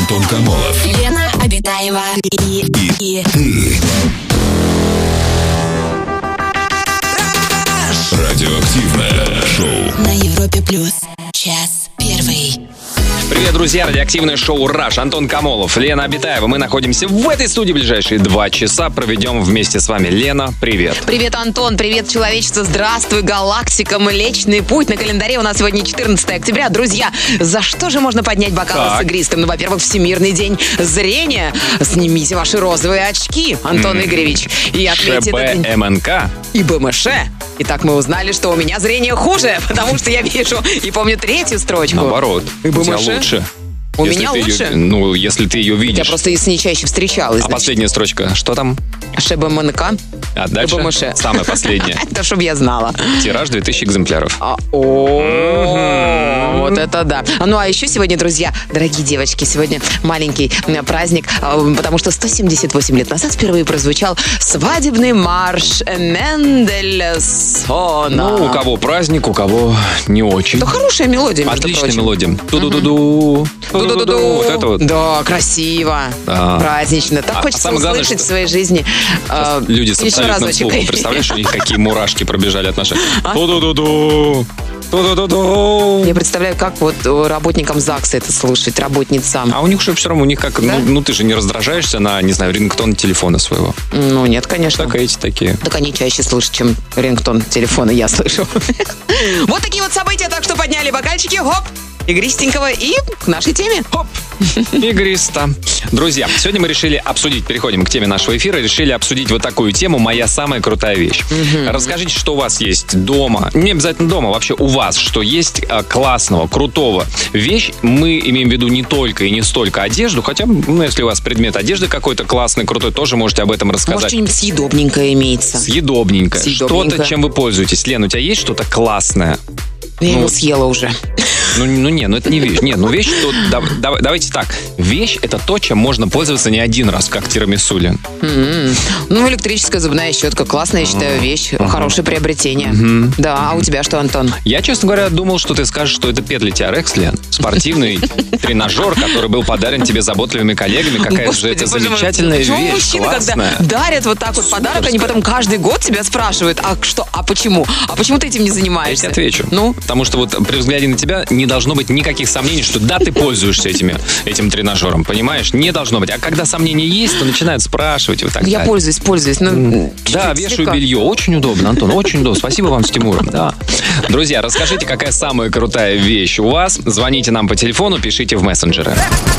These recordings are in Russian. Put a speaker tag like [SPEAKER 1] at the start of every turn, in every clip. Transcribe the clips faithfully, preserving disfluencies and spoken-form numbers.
[SPEAKER 1] Антон Камолов,
[SPEAKER 2] Лена Обитаева и,
[SPEAKER 1] и,
[SPEAKER 2] и
[SPEAKER 1] ты. Радиоактивное шоу
[SPEAKER 2] на Европе плюс. Час первый.
[SPEAKER 3] Привет, друзья! Радиоактивное шоу «Раш». Антон Камолов, Лена Обитаева. Мы находимся в этой студии ближайшие два часа. Проведем вместе с вами. Лена, привет.
[SPEAKER 4] Привет, Антон. Привет, человечество. Здравствуй, галактика. Млечный путь. На календаре у нас сегодня четырнадцатое октября. Друзья, за что же можно поднять бокалы
[SPEAKER 3] Так.
[SPEAKER 4] с игристым? Ну, во-первых, Всемирный день зрения. Снимите ваши розовые очки, Антон
[SPEAKER 3] М-м.
[SPEAKER 4] Игоревич. И отметьте этот день.
[SPEAKER 3] ШБМНК.
[SPEAKER 4] И БМШ. Итак, мы узнали, что у меня зрение хуже, потому что я вижу и помню третью строчку.
[SPEAKER 3] Наоборот.
[SPEAKER 4] И
[SPEAKER 3] У тебя
[SPEAKER 4] БМШ?
[SPEAKER 3] лучше.
[SPEAKER 4] У
[SPEAKER 3] Если
[SPEAKER 4] меня
[SPEAKER 3] ты
[SPEAKER 4] лучше?
[SPEAKER 3] Ее, ну, если ты ее
[SPEAKER 4] Я
[SPEAKER 3] видишь.
[SPEAKER 4] просто с ней чаще встречалась.
[SPEAKER 3] А
[SPEAKER 4] значит.
[SPEAKER 3] последняя строчка, что там?
[SPEAKER 4] ШБМНК.
[SPEAKER 3] А дальше?
[SPEAKER 4] БМШ.
[SPEAKER 3] Самая последняя.
[SPEAKER 4] Это чтоб я знала.
[SPEAKER 3] Тираж две тысячи экземпляров.
[SPEAKER 4] А, о, вот это да. Ну, а еще сегодня, друзья, дорогие девочки, сегодня маленький м, праздник, а, потому что сто семьдесят восемь лет назад впервые прозвучал свадебный марш Мендельсона.
[SPEAKER 3] Ну, у кого праздник, у кого не очень.
[SPEAKER 4] Это хорошая мелодия, между
[SPEAKER 3] Отличная
[SPEAKER 4] прочим.
[SPEAKER 3] мелодия. Ту-ду-ду-ду.
[SPEAKER 4] Ду-ду-ду-ду.
[SPEAKER 3] Вот это вот.
[SPEAKER 4] Да, красиво,
[SPEAKER 3] Да.
[SPEAKER 4] празднично. Так
[SPEAKER 3] А-
[SPEAKER 4] хочется
[SPEAKER 3] а самое главное,
[SPEAKER 4] услышать
[SPEAKER 3] что
[SPEAKER 4] в своей жизни. а,
[SPEAKER 3] Люди с
[SPEAKER 4] еще
[SPEAKER 3] абсолютным
[SPEAKER 4] разочек.
[SPEAKER 3] слухом. Представляешь, у них какие мурашки пробежали от наших.
[SPEAKER 4] А?
[SPEAKER 3] Ту-ду-ду-ду. Ту-ду-ду-ду.
[SPEAKER 4] Я представляю, как вот э, работникам ЗАГСа это слушать, работницам.
[SPEAKER 3] А у них же все равно, у них как,
[SPEAKER 4] Да?
[SPEAKER 3] ну, ну ты же не раздражаешься на, не знаю, рингтон телефона своего.
[SPEAKER 4] Ну, нет, конечно.
[SPEAKER 3] Так и эти такие.
[SPEAKER 4] Так они чаще слышат, чем рингтон телефона я слышу. Вот такие вот события, так что подняли бокальчики, хоп, игристенького и к нашей теме.
[SPEAKER 3] Хоп! Игристо. Друзья, сегодня мы решили обсудить, переходим к теме нашего эфира, решили обсудить вот такую тему «Моя самая крутая вещь». Расскажите, что у вас есть дома, не обязательно дома, вообще у вас, что есть а, классного, крутого. Вещь, мы имеем в виду не только и не столько одежду, хотя, ну, если у вас предмет одежды какой-то классный, крутой, тоже можете об этом
[SPEAKER 4] Может,
[SPEAKER 3] рассказать.
[SPEAKER 4] что-нибудь съедобненькое имеется.
[SPEAKER 3] Съедобненькое.
[SPEAKER 4] Съедобненькое.
[SPEAKER 3] Что-то, чем вы пользуетесь. Лен, у тебя есть что-то классное?
[SPEAKER 4] Я
[SPEAKER 3] ну,
[SPEAKER 4] его съела уже.
[SPEAKER 3] Ну, ну не, ну это не вещь. Нет, ну вещь, то, да- да- давайте так. Вещь — это то, чем можно пользоваться не один раз, как тирамису, Лен.
[SPEAKER 4] М-м. Ну, электрическая зубная щетка. Классная, я считаю, вещь. Хорошее приобретение. Да, а у тебя что, Антон?
[SPEAKER 3] Я, честно говоря, думал, что ты скажешь, что это петли Тиарекс, Лен. Спортивный тренажер, который был подарен тебе заботливыми коллегами. Какая же это
[SPEAKER 4] Господи, боже мой.
[SPEAKER 3] замечательная
[SPEAKER 4] Почему
[SPEAKER 3] вещь,
[SPEAKER 4] мужчины,
[SPEAKER 3] классная.
[SPEAKER 4] когда дарят вот так вот подарок, они потом каждый год тебя спрашивают, а что, а почему? А почему ты этим не
[SPEAKER 3] Я
[SPEAKER 4] занимаешься?
[SPEAKER 3] тебе отвечу.
[SPEAKER 4] Ну?
[SPEAKER 3] Потому что вот при взгляде на тебя не должно быть никаких сомнений, что да, ты пользуешься этими, этим тренажером, понимаешь? Не должно быть. А когда сомнения есть, то начинают спрашивать и вот так
[SPEAKER 4] Я
[SPEAKER 3] далее.
[SPEAKER 4] пользуюсь, пользуюсь. Ну,
[SPEAKER 3] Да,
[SPEAKER 4] чуть-чуть,
[SPEAKER 3] вешаю
[SPEAKER 4] слегка.
[SPEAKER 3] белье. Очень удобно, Антон, очень удобно. Спасибо вам с Тимуром. Да. Друзья, расскажите, какая самая крутая вещь у вас. Звоните нам по телефону, пишите в мессенджеры.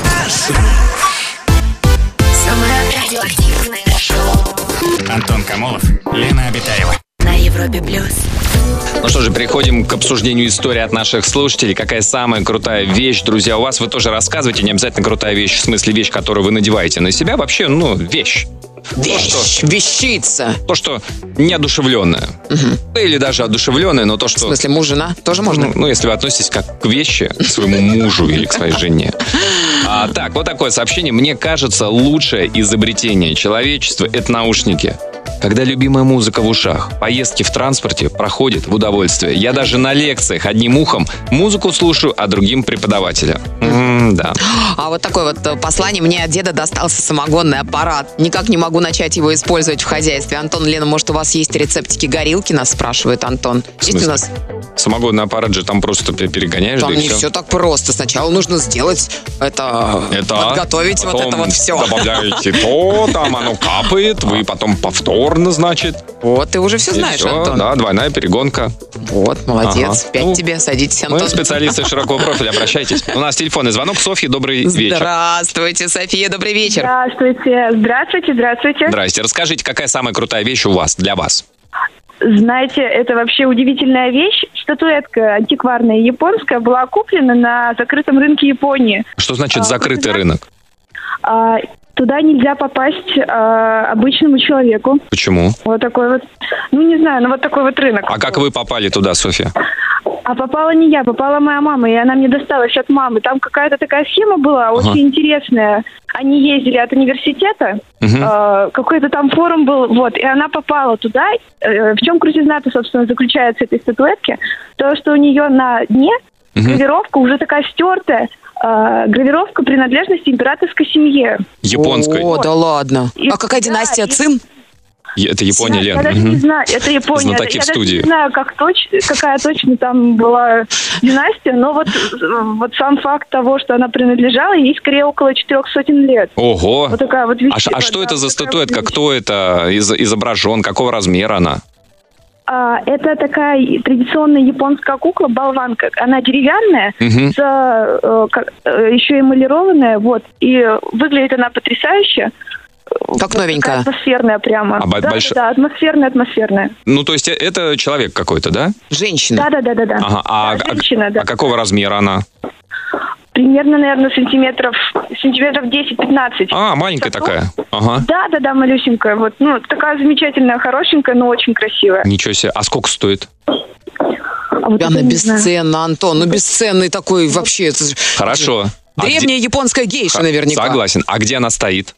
[SPEAKER 2] Самое радиоактивное шоу
[SPEAKER 5] Антон Камолов, Лена Обитаева.
[SPEAKER 2] на Европе плюс.
[SPEAKER 3] Ну что же, переходим к обсуждению истории от наших слушателей. Какая самая крутая вещь, друзья, у вас? Вы тоже рассказывайте. Не обязательно крутая вещь, в смысле вещь, которую вы надеваете на себя. Вообще, ну, вещь.
[SPEAKER 4] Вещь, вещица.
[SPEAKER 3] То, что неодушевленное. Или даже одушевленное, но то,
[SPEAKER 4] В
[SPEAKER 3] что...
[SPEAKER 4] смысле, муж, жена? Тоже можно?
[SPEAKER 3] Ну, ну, если вы относитесь как к вещи, к своему мужу или к своей жене. А, так, вот такое сообщение. Мне кажется, лучшее изобретение человечества — это наушники. Когда любимая музыка в ушах, поездки в транспорте проходят в удовольствие. Я даже на лекциях одним ухом музыку слушаю, а другим преподавателя. М, да.
[SPEAKER 4] А вот такое вот э, послание. Мне от деда достался самогонный аппарат. Никак не могу начать его использовать в хозяйстве. Антон, Лена, может, у вас есть рецептики горилки? Нас спрашивает Антон.
[SPEAKER 3] В
[SPEAKER 4] Есть у
[SPEAKER 3] смысле?
[SPEAKER 4] нас?
[SPEAKER 3] Самогонный аппарат же там просто пе- перегоняешь,
[SPEAKER 4] Там
[SPEAKER 3] да и
[SPEAKER 4] не
[SPEAKER 3] все.
[SPEAKER 4] все так просто. Сначала нужно сделать это,
[SPEAKER 3] Это,
[SPEAKER 4] подготовить вот
[SPEAKER 3] потом
[SPEAKER 4] это вот все.
[SPEAKER 3] добавляете то, там оно капает, вы потом повторно, значит.
[SPEAKER 4] Вот, ты уже все
[SPEAKER 3] И
[SPEAKER 4] знаешь,
[SPEAKER 3] всё,
[SPEAKER 4] Антон.
[SPEAKER 3] да, двойная перегонка.
[SPEAKER 4] Вот, молодец.
[SPEAKER 3] Ага.
[SPEAKER 4] Пять
[SPEAKER 3] Ну,
[SPEAKER 4] тебе. Садитесь, Антон.
[SPEAKER 3] Мы специалисты широкого профиля, обращайтесь. У нас телефонный звонок. Софья, добрый вечер.
[SPEAKER 4] Здравствуйте, София, добрый вечер.
[SPEAKER 6] Здравствуйте. Здравствуйте, здравствуйте.
[SPEAKER 3] Здрасте. Расскажите, какая самая крутая вещь у вас, для вас?
[SPEAKER 6] Знаете, это вообще удивительная вещь. Статуэтка антикварная японская была куплена на закрытом рынке Японии.
[SPEAKER 3] Что значит
[SPEAKER 6] А,
[SPEAKER 3] закрытый
[SPEAKER 6] вы
[SPEAKER 3] рынок?
[SPEAKER 6] А, туда нельзя попасть а, обычному человеку.
[SPEAKER 3] Почему?
[SPEAKER 6] Вот такой вот, ну не знаю, ну вот такой вот рынок.
[SPEAKER 3] А как вы попали туда, Софья?
[SPEAKER 6] А попала не я, попала моя мама, и она мне досталась от мамы. Там какая-то такая схема была,
[SPEAKER 3] Ага.
[SPEAKER 6] очень интересная. Они ездили от университета,
[SPEAKER 3] Мгм.
[SPEAKER 6] э, какой-то там форум был, вот, и она попала туда. Э, в чем крутизна-то, собственно, заключается этой статуэтки? То, что у нее на дне гравировка уже такая стертая. Э, гравировка принадлежности императорской семье.
[SPEAKER 3] Японской.
[SPEAKER 4] О, да ладно.
[SPEAKER 6] И-
[SPEAKER 4] А какая
[SPEAKER 6] да,
[SPEAKER 4] династия
[SPEAKER 6] и-
[SPEAKER 4] Цин?
[SPEAKER 3] Я- Это Япония,
[SPEAKER 6] Я,
[SPEAKER 3] Лен.
[SPEAKER 6] я даже
[SPEAKER 3] Мгм.
[SPEAKER 6] не знаю, это Япония.
[SPEAKER 3] Знатоки
[SPEAKER 6] я
[SPEAKER 3] в
[SPEAKER 6] даже
[SPEAKER 3] студии.
[SPEAKER 6] не знаю, как точ, какая точно там была династия, но вот, вот сам факт того, что она принадлежала, ей скорее около четырех сотен лет.
[SPEAKER 3] Ого.
[SPEAKER 6] Вот такая вот
[SPEAKER 3] А,
[SPEAKER 6] вещь.
[SPEAKER 3] ш- а что
[SPEAKER 6] Да,
[SPEAKER 3] это за
[SPEAKER 6] такая
[SPEAKER 3] статуэтка?
[SPEAKER 6] вот вещь.
[SPEAKER 3] Кто это из- изображен? Какого размера она?
[SPEAKER 6] А, это такая традиционная японская кукла, болванка. Она деревянная,
[SPEAKER 3] Мгм.
[SPEAKER 6] с, э, как- э, еще эмалированная, вот. И выглядит она потрясающе.
[SPEAKER 4] Как
[SPEAKER 6] Вот
[SPEAKER 4] новенькая.
[SPEAKER 6] такая атмосферная прямо.
[SPEAKER 3] А бо-
[SPEAKER 6] да,
[SPEAKER 3] больш-
[SPEAKER 6] да, да, атмосферная, атмосферная.
[SPEAKER 3] Ну, то есть э- это человек какой-то, да?
[SPEAKER 4] Женщина.
[SPEAKER 6] Да, да, да, да, да.
[SPEAKER 3] Ага. А,
[SPEAKER 6] Да,
[SPEAKER 3] а-
[SPEAKER 6] женщина, да.
[SPEAKER 3] а какого размера она?
[SPEAKER 6] Примерно, наверное, сантиметров, сантиметров десять-пятнадцать.
[SPEAKER 3] А, маленькая
[SPEAKER 6] Что?
[SPEAKER 3] такая. Ага.
[SPEAKER 6] Да, да, да, малюсенькая. Вот, ну, такая замечательная, хорошенькая, но очень красивая.
[SPEAKER 3] Ничего себе. А сколько стоит?
[SPEAKER 6] А вот
[SPEAKER 4] Она
[SPEAKER 6] это не знаю.
[SPEAKER 4] бесценна, Антон. Ну, бесценный такой вообще. это же-
[SPEAKER 3] Хорошо. А
[SPEAKER 4] Древняя японская гейша
[SPEAKER 3] где-
[SPEAKER 4] наверняка.
[SPEAKER 3] Согласен. А где она стоит?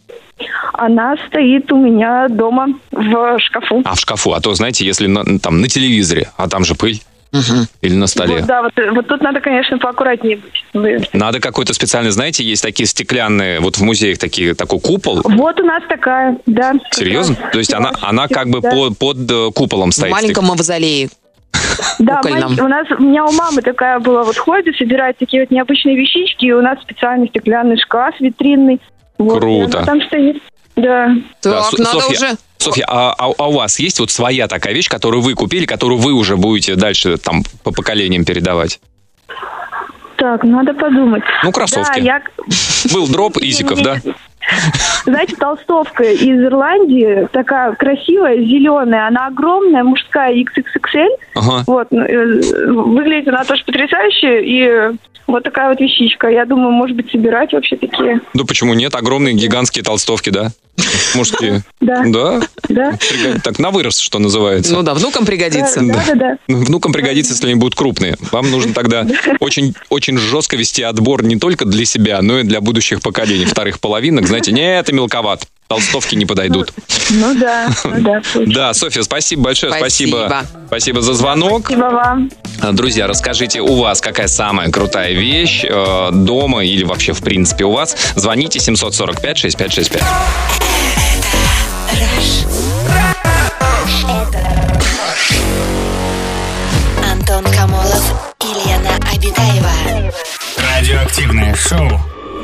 [SPEAKER 6] Она стоит у меня дома в шкафу.
[SPEAKER 3] А, в шкафу. А то, знаете, если на, там на телевизоре, а там же пыль. Или на столе.
[SPEAKER 6] Вот, да, вот, вот тут надо, конечно, поаккуратнее быть. Вы-
[SPEAKER 3] Надо какой-то специальный, знаете, есть такие стеклянные, вот в музеях такие, такой купол.
[SPEAKER 6] Вот у нас такая, да. как
[SPEAKER 3] Серьезно?
[SPEAKER 6] раз.
[SPEAKER 3] То есть она, она как бы
[SPEAKER 6] Да.
[SPEAKER 3] под, под э, куполом
[SPEAKER 4] В
[SPEAKER 3] стоит.
[SPEAKER 4] маленьком мавзолее.
[SPEAKER 6] Да,
[SPEAKER 4] кукольном.
[SPEAKER 6] мать- у нас, у меня у мамы такая была, вот ходит, собирает такие вот необычные вещички, и у нас специальный стеклянный шкаф витринный. Вот,
[SPEAKER 3] Круто.
[SPEAKER 6] и она там стоит. Да.
[SPEAKER 3] Да,
[SPEAKER 4] Так,
[SPEAKER 3] Со-
[SPEAKER 4] надо
[SPEAKER 3] Софья,
[SPEAKER 4] уже...
[SPEAKER 3] Софья, а, а- а у вас есть вот своя такая вещь, которую вы купили, которую вы уже будете дальше там по поколениям передавать?
[SPEAKER 6] Так, надо подумать.
[SPEAKER 3] Ну, кроссовки.
[SPEAKER 6] Да, я...
[SPEAKER 3] Был дроп Изиков, да?
[SPEAKER 6] Знаете, толстовка из Ирландии, такая красивая, зеленая, она огромная, мужская, икс икс икс эль.
[SPEAKER 3] Ага.
[SPEAKER 6] Вот, ну, э, выглядит она тоже потрясающе, и вот такая вот вещичка. Я думаю, может быть, собирать вообще такие.
[SPEAKER 3] Да почему нет? Огромные гигантские толстовки, да? Мужские.
[SPEAKER 6] Да.
[SPEAKER 3] Да?
[SPEAKER 6] Да.
[SPEAKER 3] Приго- Так, на вырост, что называется.
[SPEAKER 4] Ну да, внукам пригодится.
[SPEAKER 6] Да, да, да.
[SPEAKER 3] Внукам пригодится, если они будут крупные. Вам нужно тогда очень, очень жестко вести отбор не только для себя, но и для будущих поколений. Вторых половинок, знаете, нет, это мелковат. Толстовки не подойдут.
[SPEAKER 6] Ну да, ну да. точно.
[SPEAKER 3] Да, Софья, спасибо большое.
[SPEAKER 4] Спасибо.
[SPEAKER 3] Спасибо, спасибо за звонок.
[SPEAKER 6] Спасибо вам.
[SPEAKER 3] Друзья, расскажите, у вас какая самая крутая вещь э, дома или вообще в принципе у вас? Звоните семь сорок пять шестьдесят пять шестьдесят пять.
[SPEAKER 2] Антон Камолов и Лена Обитаева.
[SPEAKER 5] Радиоактивное шоу.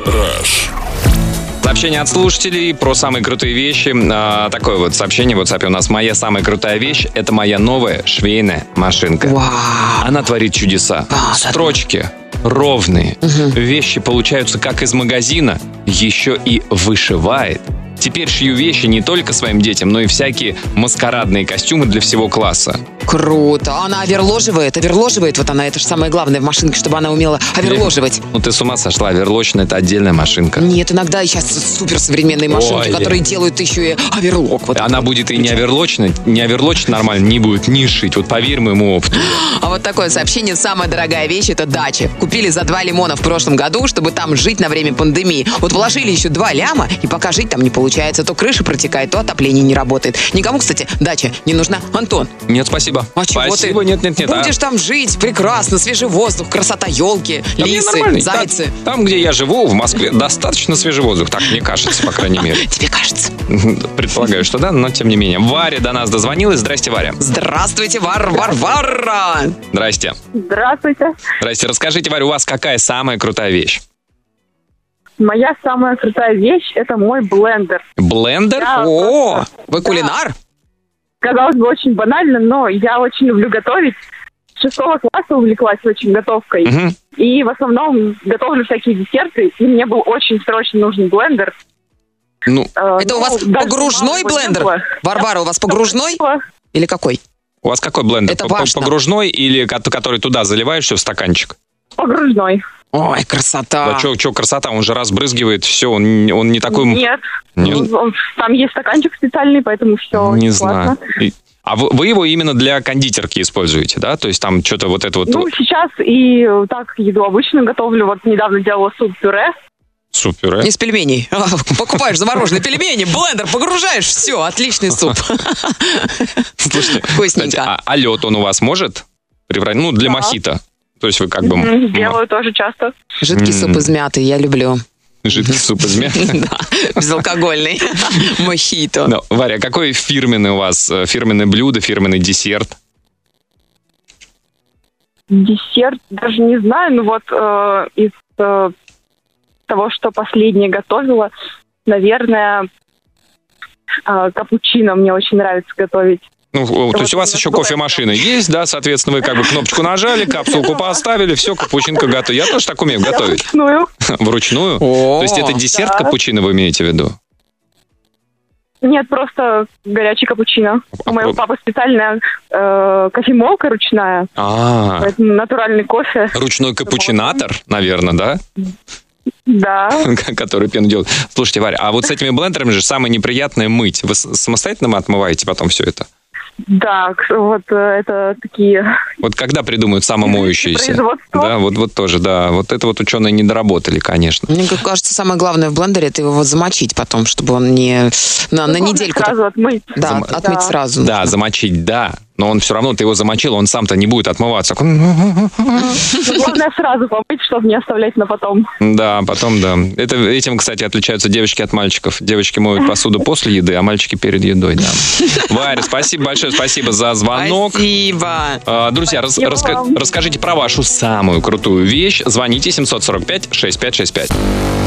[SPEAKER 3] Сообщение от слушателей про самые крутые вещи. А, такое вот сообщение в WhatsApp у нас. Моя самая крутая вещь — это моя новая швейная машинка.
[SPEAKER 4] Вау.
[SPEAKER 3] Она творит чудеса.
[SPEAKER 4] да.
[SPEAKER 3] Строчки ровные. Вещи получаются как из магазина, еще и вышивает. Теперь шью вещи не только своим детям, но и всякие маскарадные костюмы для всего класса.
[SPEAKER 4] Круто. Она оверложивает, оверложивает. Вот она, это же самое главное в машинке, чтобы она умела оверложивать.
[SPEAKER 3] Ну ты с ума сошла, оверлочная — это отдельная машинка.
[SPEAKER 4] Нет, иногда сейчас суперсовременные машинки,
[SPEAKER 3] Ой,
[SPEAKER 4] которые
[SPEAKER 3] Лен.
[SPEAKER 4] делают еще и оверлок. Вот.
[SPEAKER 3] Она будет и не оверлочная, не оверлочить нормально не будет, не шить. Вот поверь моему опыту.
[SPEAKER 4] А вот такое сообщение. Самая дорогая вещь — это дача. Купили за два лимона в прошлом году, чтобы там жить на время пандемии. Вот вложили еще два ляма, и пока жить там не получается. То крыша протекает, то отопление не работает. Никому, кстати, дача не нужна. Антон,
[SPEAKER 3] Нет, спасибо.
[SPEAKER 4] а чего
[SPEAKER 3] спасибо,
[SPEAKER 4] ты?
[SPEAKER 3] нет, нет, нет. а-
[SPEAKER 4] Будешь там жить прекрасно, свежий воздух, красота, елки,
[SPEAKER 3] Да мне
[SPEAKER 4] лисы,
[SPEAKER 3] нормально.
[SPEAKER 4] зайцы.
[SPEAKER 3] Там, там, где я живу, в Москве, достаточно свежий воздух. Так мне кажется, по крайней мере.
[SPEAKER 4] Тебе кажется.
[SPEAKER 3] Предполагаю, что да, но тем не менее. Варя до нас дозвонилась. Здрасте, Варя.
[SPEAKER 4] Здравствуйте, Вар, Вар, Варра!
[SPEAKER 3] Здрасте.
[SPEAKER 6] Здравствуйте.
[SPEAKER 3] Здрасте. Расскажите, Варя, у вас какая самая крутая вещь?
[SPEAKER 6] Моя самая крутая вещь – это мой блендер.
[SPEAKER 3] Блендер?
[SPEAKER 6] Да.
[SPEAKER 4] О, вы кулинар?
[SPEAKER 6] Казалось бы, очень банально, но я очень люблю готовить. С шестого класса увлеклась очень готовкой.
[SPEAKER 3] Мгм.
[SPEAKER 6] И в основном готовлю всякие десерты. И мне был очень срочно нужен блендер.
[SPEAKER 3] Ну,
[SPEAKER 6] Э,
[SPEAKER 4] Это у
[SPEAKER 6] ну,
[SPEAKER 4] вас
[SPEAKER 6] даже
[SPEAKER 4] погружной
[SPEAKER 6] мало его не
[SPEAKER 4] блендер?
[SPEAKER 6] было.
[SPEAKER 4] Варвара, у вас погружной? Или какой?
[SPEAKER 3] у вас какой блендер?
[SPEAKER 4] Это
[SPEAKER 3] П- п-
[SPEAKER 4] важно.
[SPEAKER 3] Погружной или ко- который туда заливаешь все в стаканчик?
[SPEAKER 6] Погружной.
[SPEAKER 4] Ой, красота.
[SPEAKER 3] Да что красота, он же разбрызгивает все, он, он не такой...
[SPEAKER 6] Нет.
[SPEAKER 3] Нет?
[SPEAKER 6] Он- там есть стаканчик специальный, поэтому все
[SPEAKER 3] Не
[SPEAKER 6] очень
[SPEAKER 3] знаю.
[SPEAKER 6] классно.
[SPEAKER 3] И- А вы, вы его именно для кондитерки используете, да? То есть там что-то вот это вот...
[SPEAKER 6] Ну, сейчас и так еду обычно готовлю. Вот недавно делала суп-пюре.
[SPEAKER 3] Супер, э?
[SPEAKER 4] Из пельменей. А, покупаешь замороженные пельмени, блендер, погружаешь, все, отличный суп.
[SPEAKER 3] Слушайте,
[SPEAKER 4] Вкусненько.
[SPEAKER 3] кстати, а, а лед он у вас может превратить? Ну, для
[SPEAKER 6] Да.
[SPEAKER 3] мохито. То есть вы как бы...
[SPEAKER 6] М, Делаю тоже часто.
[SPEAKER 4] Жидкий суп из мяты, я люблю.
[SPEAKER 3] Жидкий суп из мяты.
[SPEAKER 4] Да, безалкогольный. Мохито.
[SPEAKER 3] Ну, Варя, какой фирменный у вас, э, фирменное блюдо, фирменный десерт?
[SPEAKER 6] Десерт даже не знаю, но вот э, из э, того, что последнее готовила, наверное, э, капучино мне очень нравится готовить.
[SPEAKER 3] Ну, о, то есть у вас
[SPEAKER 6] вот
[SPEAKER 3] еще
[SPEAKER 6] такое.
[SPEAKER 3] кофемашина есть, да, соответственно, вы как бы кнопочку нажали, капсулку поставили, все, капучинка готова. Я тоже так умею готовить.
[SPEAKER 6] Вручную.
[SPEAKER 3] Вручную?
[SPEAKER 4] О.
[SPEAKER 3] То есть это десерт
[SPEAKER 6] Да.
[SPEAKER 3] капучино вы имеете в виду?
[SPEAKER 6] Нет, просто горячий капучино.
[SPEAKER 3] А
[SPEAKER 6] У моего
[SPEAKER 3] про-
[SPEAKER 6] папы специальная э, кофемолка ручная,
[SPEAKER 3] А,
[SPEAKER 6] поэтому натуральный кофе.
[SPEAKER 3] ручной капучинатор, наверное, да?
[SPEAKER 6] Да.
[SPEAKER 3] Который пену делает. Слушайте, Варя, а вот с этими блендерами же самое неприятное мыть. Вы с- самостоятельно отмываете потом все это?
[SPEAKER 6] Да, к- вот э, это такие...
[SPEAKER 3] Вот когда придумают самомоющиеся?
[SPEAKER 6] Производство.
[SPEAKER 3] Да, вот, вот тоже, да. Вот это вот ученые не доработали, конечно.
[SPEAKER 4] Мне как кажется, самое главное в блендере это его вот замочить потом, чтобы он не на, на
[SPEAKER 6] Главное
[SPEAKER 4] недельку.
[SPEAKER 6] сразу отмыть.
[SPEAKER 4] Да,
[SPEAKER 3] Зам-
[SPEAKER 4] отмыть
[SPEAKER 6] Да.
[SPEAKER 4] сразу.
[SPEAKER 3] Да, замочить, да. Но он все равно, ты его замочил, он сам-то не будет отмываться. Так он-
[SPEAKER 6] Но главное сразу помыть, чтобы не оставлять на потом.
[SPEAKER 3] Да, потом, да. Это, этим, кстати, отличаются девочки от мальчиков. Девочки моют посуду после еды, а мальчики перед едой, да. Варя, спасибо большое, спасибо за звонок.
[SPEAKER 4] Спасибо.
[SPEAKER 3] А, Друзья, рас-
[SPEAKER 6] Спасибо
[SPEAKER 3] раска-
[SPEAKER 6] вам.
[SPEAKER 3] расскажите про вашу самую крутую вещь. Звоните семьсот сорок пять шестьдесят пять шестьдесят пять.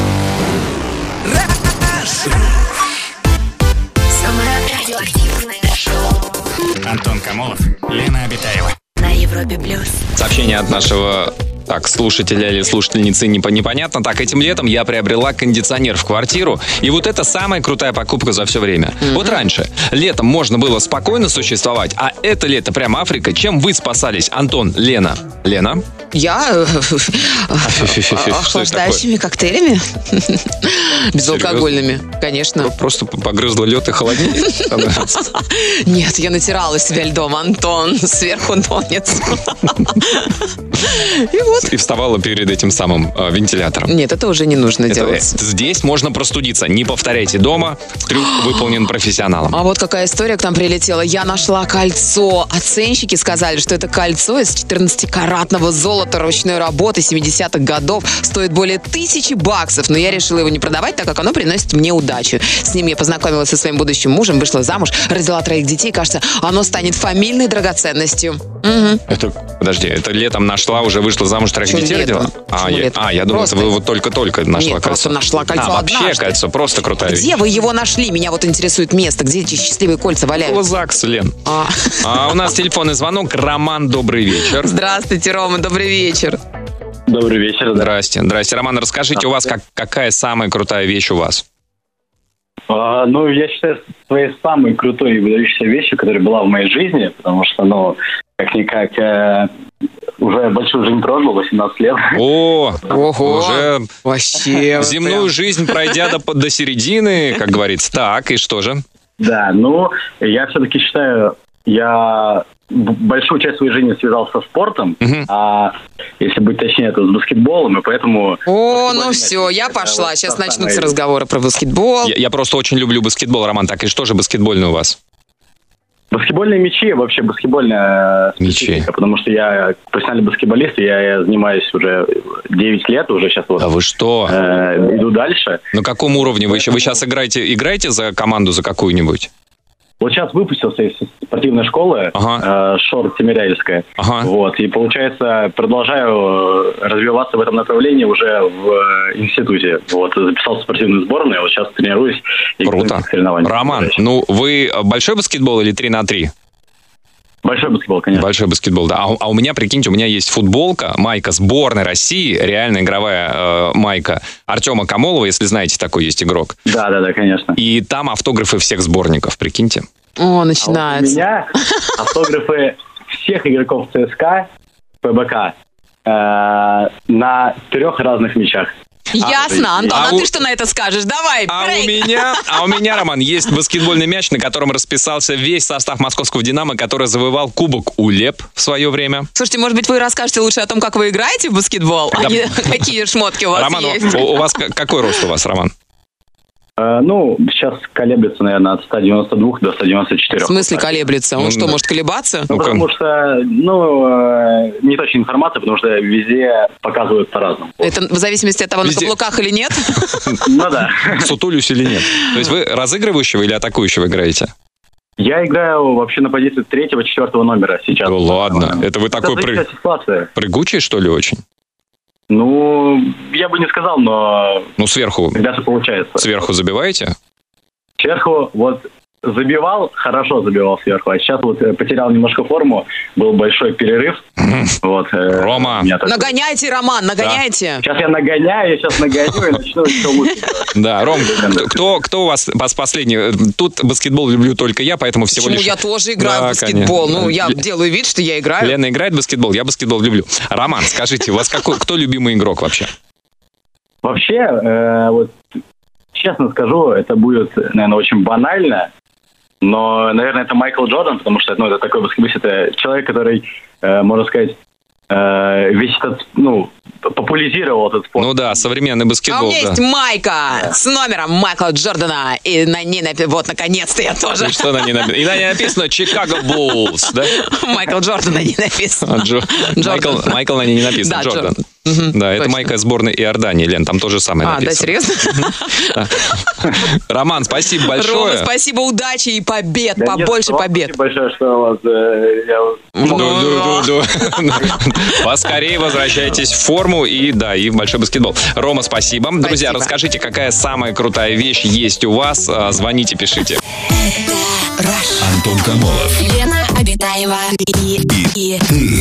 [SPEAKER 2] Самое радиоактивное шоу
[SPEAKER 5] Антон Камолов, Лена Обитаева.
[SPEAKER 2] на Европе плюс.
[SPEAKER 3] Сообщение от нашего так, слушателя или слушательницы непо- непонятно. Так, этим летом я приобрела кондиционер в квартиру, и вот это самая крутая покупка за все время. Вот раньше летом можно было спокойно существовать, а это лето прям Африка. Чем вы спасались, Антон, Лена? Лена?
[SPEAKER 4] Я э,
[SPEAKER 3] Фи-фи-фи-фи. Что это такое?
[SPEAKER 4] охлаждающими коктейлями. Безалкогольными, конечно.
[SPEAKER 3] Просто погрызла лед и холоднее становится.
[SPEAKER 4] Нет, я натирала себя льдом, Антон. Сверху донец. И вот.
[SPEAKER 3] И вставала перед этим самым э, вентилятором.
[SPEAKER 4] Нет, это уже не нужно
[SPEAKER 3] Это, э,
[SPEAKER 4] делать.
[SPEAKER 3] здесь можно простудиться. Не повторяйте дома. Трюк выполнен профессионалом.
[SPEAKER 4] А вот какая история к нам прилетела. Я нашла кольцо. Оценщики сказали, что это кольцо из четырнадцатикаратного золота ручной работы семидесятых годов. Стоит более тысячи баксов. Но я решила его не продавать, так как оно приносит мне удачу. С ним я познакомилась со своим будущим мужем, вышла замуж, родила троих детей. Кажется, оно станет фамильной драгоценностью. Мгм.
[SPEAKER 3] Это, подожди, это летом нашла, уже вышла замуж, троих
[SPEAKER 4] Почему
[SPEAKER 3] детей
[SPEAKER 4] летом?
[SPEAKER 3] родила? А,
[SPEAKER 4] Почему
[SPEAKER 3] я,
[SPEAKER 4] летом?
[SPEAKER 3] а, я думал,
[SPEAKER 4] Просто.
[SPEAKER 3] это вы вот только-только нашла
[SPEAKER 4] Нет,
[SPEAKER 3] кольцо.
[SPEAKER 4] просто нашла кольцо
[SPEAKER 3] А, вообще
[SPEAKER 4] однажды.
[SPEAKER 3] кольцо, просто крутая
[SPEAKER 4] Где
[SPEAKER 3] вещь.
[SPEAKER 4] вы его нашли? Меня вот интересует место, где эти счастливые кольца
[SPEAKER 3] Около
[SPEAKER 4] валяются.
[SPEAKER 3] ЗАГСа, Лен.
[SPEAKER 4] А.
[SPEAKER 3] А у нас телефонный звонок. Роман, добрый вечер.
[SPEAKER 4] Здравствуйте, Рома, добрый вечер.
[SPEAKER 7] Добрый вечер. Да.
[SPEAKER 3] Здрасте. Здрасте. Роман, расскажите, у вас как, какая самая крутая вещь у вас?
[SPEAKER 7] А, ну, я считаю, своей самой крутой и выдающейся вещью, которая была в моей жизни, потому что, ну, как-никак, э, уже большую жизнь прожил, восемнадцать лет.
[SPEAKER 3] О,
[SPEAKER 4] Ого.
[SPEAKER 3] уже
[SPEAKER 4] Вообще.
[SPEAKER 3] земную жизнь пройдя до, до середины, как говорится. Так, и что же?
[SPEAKER 7] Да, ну, я все-таки считаю, я б- большую часть своей жизни связал со спортом,
[SPEAKER 3] Мгм.
[SPEAKER 7] а если быть точнее, то с баскетболом, и поэтому...
[SPEAKER 4] О, ну
[SPEAKER 7] баскетбольный
[SPEAKER 4] все,
[SPEAKER 7] мяч,
[SPEAKER 4] я
[SPEAKER 7] это
[SPEAKER 4] пошла.
[SPEAKER 7] вот
[SPEAKER 4] Сейчас
[SPEAKER 7] та
[SPEAKER 4] начнутся
[SPEAKER 7] самая-
[SPEAKER 4] разговоры про баскетбол.
[SPEAKER 3] Я, я просто очень люблю баскетбол, Роман. Так, и что же баскетбольный у вас?
[SPEAKER 7] Баскетбольные мячи, вообще баскетбольная
[SPEAKER 3] Мячи.
[SPEAKER 7] специфика, потому что я профессиональный баскетболист, и я, я занимаюсь уже девять лет, уже сейчас вот
[SPEAKER 3] Да вы что?
[SPEAKER 7] э, иду дальше.
[SPEAKER 3] На каком уровне вы еще? Вы сейчас играете, играете за команду, за какую-нибудь?
[SPEAKER 7] Вот сейчас выпустился из спортивной школы,
[SPEAKER 3] Ага.
[SPEAKER 7] э, Шор Тимиряевская.
[SPEAKER 3] Ага.
[SPEAKER 7] Вот, и получается, продолжаю развиваться в этом направлении уже в э, институте. Вот, записался в спортивную сборную, вот сейчас тренируюсь. И
[SPEAKER 3] Круто.
[SPEAKER 7] готовлюсь к соревнованиям.
[SPEAKER 3] Роман, ну вы большой баскетбол или три на три?
[SPEAKER 7] Большой баскетбол, конечно.
[SPEAKER 3] Большой баскетбол, да. А, у- а у меня, прикиньте, у меня есть футболка, майка сборной России, реально игровая э, майка Артема Камолова, если знаете, такой есть игрок.
[SPEAKER 7] Да, да, да, конечно.
[SPEAKER 3] И там автографы всех сборников, прикиньте.
[SPEAKER 4] О,
[SPEAKER 7] А вот у
[SPEAKER 4] начинается.
[SPEAKER 7] меня автографы всех игроков ЦСКА, ПБК э, на трех разных мячах.
[SPEAKER 4] Ясно, Антон,
[SPEAKER 3] А
[SPEAKER 4] а
[SPEAKER 3] у-
[SPEAKER 4] ты что на это скажешь? Давай,
[SPEAKER 3] А у
[SPEAKER 4] брейк.
[SPEAKER 3] меня, а у меня, Роман, есть баскетбольный мяч, на котором расписался весь состав московского «Динамо», который завоевал кубок УЛЕП в свое время.
[SPEAKER 4] Слушайте, может быть, вы расскажете лучше о том, как вы играете в баскетбол, а
[SPEAKER 3] Да.
[SPEAKER 4] не какие шмотки у вас
[SPEAKER 3] Роман,
[SPEAKER 4] есть.
[SPEAKER 3] у, у вас к- какой рост у вас, Роман?
[SPEAKER 7] Э, ну, сейчас колеблется, наверное, от ста девяноста двух до ста девяноста четырёх.
[SPEAKER 4] В смысле колеблется? Он
[SPEAKER 3] Ну,
[SPEAKER 4] что,
[SPEAKER 3] да.
[SPEAKER 4] может колебаться?
[SPEAKER 7] Ну,
[SPEAKER 3] Ну,
[SPEAKER 7] потому что, ну, э, не точная информация, потому что везде показывают по-разному.
[SPEAKER 4] Это в зависимости от того,
[SPEAKER 3] Везде.
[SPEAKER 4] на каблуках или нет?
[SPEAKER 7] Ну да.
[SPEAKER 3] Сутулюсь или нет? То есть вы разыгрывающего или атакующего играете?
[SPEAKER 7] Я играю вообще на позиции третьего, четвертого номера сейчас.
[SPEAKER 3] Ну ладно, это вы такой
[SPEAKER 7] Это
[SPEAKER 3] прыг-
[SPEAKER 7] зависит от ситуации.
[SPEAKER 3] прыгучий, что ли, очень?
[SPEAKER 7] Ну, я бы не сказал, но
[SPEAKER 3] Ну, сверху,
[SPEAKER 7] когда-то получается.
[SPEAKER 3] сверху забиваете?
[SPEAKER 7] Сверху вот забивал, хорошо забивал сверху, а сейчас вот э, потерял немножко форму, был большой перерыв. Вот, э,
[SPEAKER 3] Рома.
[SPEAKER 7] у меня такой-
[SPEAKER 4] Нагоняйте, Роман, нагоняйте.
[SPEAKER 7] Сейчас я нагоняю, я сейчас нагоню и начну еще лучше делать.
[SPEAKER 3] Да, Ром, кто, кто у вас пос- последний? Тут баскетбол люблю только я, поэтому всего
[SPEAKER 4] Почему
[SPEAKER 3] лишь...
[SPEAKER 4] я тоже играю
[SPEAKER 3] Да,
[SPEAKER 4] в баскетбол?
[SPEAKER 3] конечно.
[SPEAKER 4] Ну, я
[SPEAKER 3] Л-
[SPEAKER 4] делаю вид, что я играю.
[SPEAKER 3] Лена играет в баскетбол, я баскетбол люблю. Роман, скажите, у вас какой, кто любимый игрок вообще?
[SPEAKER 7] Вообще, э, вот честно скажу, это будет, наверное, очень банально, но, наверное, это Майкл Джордан, потому что ну, это такой баскетболист, это человек, который, э, можно сказать, э, весь этот, ну, популяризировал этот спорт.
[SPEAKER 3] Ну да, современный
[SPEAKER 4] А у
[SPEAKER 3] баскетбол,
[SPEAKER 4] меня
[SPEAKER 3] да.
[SPEAKER 4] есть майка с номером Майкла Джордана. И на ней написано... Вот, наконец-то я тоже.
[SPEAKER 3] И что на ней написано? И на ней написано «Чикаго Буллс», да?
[SPEAKER 4] Майкл Джордан на ней написано.
[SPEAKER 3] А, Джо-
[SPEAKER 4] Джордан.
[SPEAKER 3] Майкл, Майкл на ней не написано,
[SPEAKER 4] Да,
[SPEAKER 3] Джордан.
[SPEAKER 4] Джордан. Мгм,
[SPEAKER 3] Да, это
[SPEAKER 4] точно.
[SPEAKER 3] майка сборной Иордании, Лен, там тоже самое
[SPEAKER 4] А, да,
[SPEAKER 3] написано.
[SPEAKER 4] серьезно?
[SPEAKER 3] Роман, спасибо большое.
[SPEAKER 4] Рома, спасибо, удачи и побед,
[SPEAKER 7] Да нет,
[SPEAKER 4] побольше
[SPEAKER 7] вам
[SPEAKER 4] побед.
[SPEAKER 7] Спасибо большое, что у вас, э, я
[SPEAKER 3] Ду- ду- ду- ду. Поскорее возвращайтесь в форму и, да, и в большой баскетбол. Рома, спасибо. Друзья,
[SPEAKER 4] Спасибо.
[SPEAKER 3] расскажите, какая самая крутая вещь есть у вас. А, Звоните, пишите.
[SPEAKER 1] Антон Камолов.
[SPEAKER 2] Лена Обитаева и, и